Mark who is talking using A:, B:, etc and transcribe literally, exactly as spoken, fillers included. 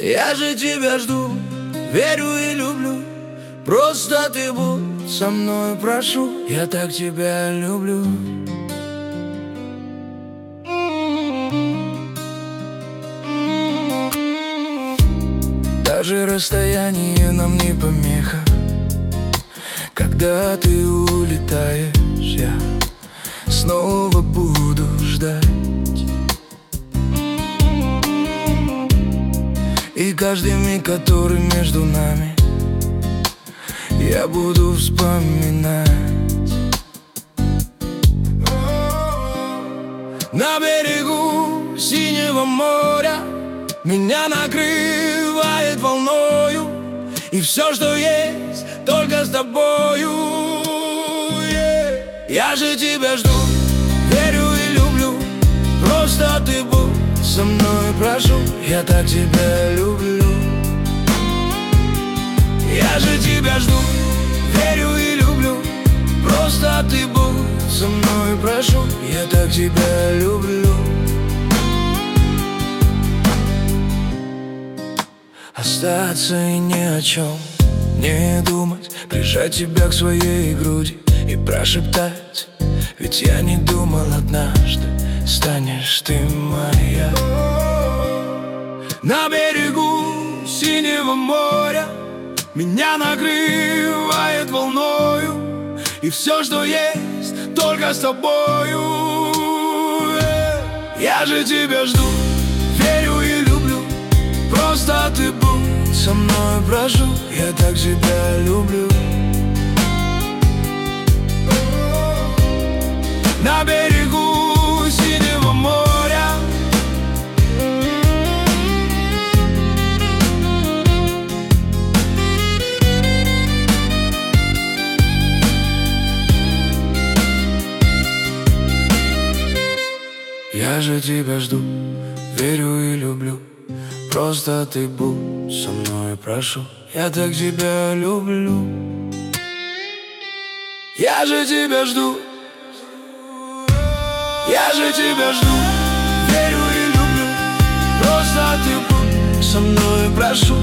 A: Я же тебя жду, верю и люблю. Просто ты будь со мной, прошу. Я так тебя люблю. Даже расстояние нам не помеха. Когда ты улетаешь, я снова буду ждать. И каждый миг, который между нами, я буду вспоминать. На берегу синего моря меня накрывает волною, и все, что есть, только с тобою. Yeah. Я же тебя жду, верю и люблю. Просто ты будь со мной, прошу. Я так тебя люблю. Я же тебя жду, верю и люблю. Просто ты будь со мной, прошу. Я так тебя люблю. Остаться и ни о чем не думать, прижать тебя к своей груди и прошептать. Ведь я не думал, однажды станешь ты моя. На берегу синего моря меня накрывает волною, и все, что есть, только с тобою. Я же тебя жду, верю и люблю. Просто ты будь со мной, прошу. Я так тебя люблю. На берегу синего моря я же тебя жду, верю и люблю. Просто ты будь со мной, прошу. Я так тебя люблю. Я же тебя жду. Я же тебя жду, верю и люблю. Просто ты будь со мной, прошу.